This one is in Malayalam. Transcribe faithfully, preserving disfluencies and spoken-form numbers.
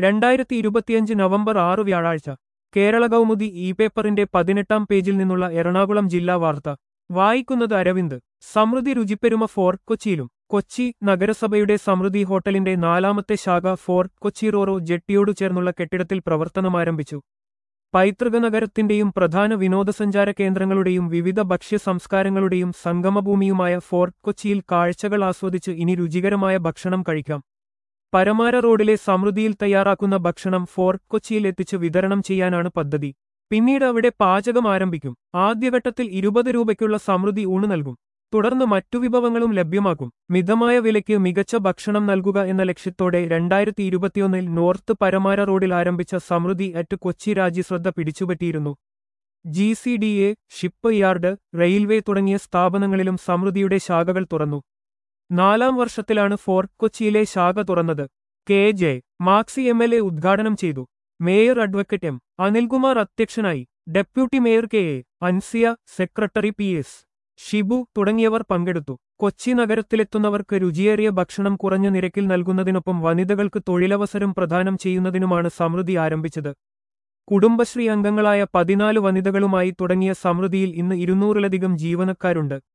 രണ്ടായിരത്തി ഇരുപത്തിയഞ്ച് നവംബർ ആറ് വ്യാഴാഴ്ച കേരള കൗമുദി ഇ പേപ്പറിന്റെ പതിനെട്ടാം പേജിൽ നിന്നുള്ള എറണാകുളം ജില്ലാ വാർത്ത വായിക്കുന്നത് അരവിന്ദ്. സമൃദ്ധി രുചിപ്പെരുമ ഫോർട്ട് കൊച്ചിയിലും. കൊച്ചി നഗരസഭയുടെ സമൃദ്ധി ഹോട്ടലിന്റെ നാലാമത്തെ ശാഖ ഫോർട്ട് കൊച്ചി റോറോ ജെട്ടിയോടു ചേർന്നുള്ള കെട്ടിടത്തിൽ പ്രവർത്തനമാരംഭിച്ചു. പൈതൃക നഗരത്തിന്റെയും പ്രധാന വിനോദസഞ്ചാര കേന്ദ്രങ്ങളുടെയും വിവിധ ഭക്ഷ്യ സംസ്കാരങ്ങളുടെയും സംഗമഭൂമിയുമായ ഫോർട്ട് കൊച്ചിയിൽ കാഴ്ചകൾ ആസ്വദിച്ച് ഇനി രുചികരമായ ഭക്ഷണം കഴിക്കാം. പരമാര റോഡിലെ സമൃദ്ധിയിൽ തയ്യാറാക്കുന്ന ഭക്ഷണം ഫോർട്ട് കൊച്ചിയിൽ എത്തിച്ച് വിതരണം ചെയ്യാനാണ് പദ്ധതി. പിന്നീട് അവിടെ പാചകം ആരംഭിക്കും. ആദ്യഘട്ടത്തിൽ ഇരുപത് രൂപയ്ക്കുള്ള സമൃദ്ധി ഊണ് നൽകും. തുടർന്ന് മറ്റു വിഭവങ്ങളും ലഭ്യമാക്കും. മിതമായ വിലയ്ക്ക് മികച്ച ഭക്ഷണം നൽകുക എന്ന ലക്ഷ്യത്തോടെ രണ്ടായിരത്തി ഇരുപത്തിയൊന്നിൽ നോർത്ത് പരമാര റോഡിൽ ആരംഭിച്ച സമൃദ്ധി അറ്റ് കൊച്ചി രാജ്യശ്രദ്ധ പിടിച്ചുപറ്റിയിരുന്നു. G C D A, shipyard, railway തുടങ്ങിയ സ്ഥാപനങ്ങളിലും സമൃദ്ധിയുടെ ശാഖകൾ തുറന്നു. നാലാം വർഷത്തിലാണ് ഫോർട്ട് കൊച്ചിയിലെ ശാഖ തുറന്നത്. K J Maxy M L A ഉദ്ഘാടനം ചെയ്തു. മേയർ അഡ്വക്കേറ്റ് എം അനിൽകുമാർ അധ്യക്ഷനായി. Deputy mayor K A Ansiya, secretary P S Shibu തുടങ്ങിയവർ പങ്കെടുത്തു. കൊച്ചി നഗരത്തിലെത്തുന്നവർക്ക് രുചിയേറിയ ഭക്ഷണം കുറഞ്ഞ നിരക്കിൽ നൽകുന്നതിനൊപ്പം വനിതകൾക്ക് തൊഴിലവസരം പ്രദാനം ചെയ്യുന്നതിനുമാണ് സമൃദ്ധി ആരംഭിച്ചത്. കുടുംബശ്രീ അംഗങ്ങളായ പതിനാല് വനിതകളുമായി തുടങ്ങിയ സമൃദ്ധിയിൽ ഇന്ന് ഇരുന്നൂറിലധികം ജീവനക്കാരുണ്ട്.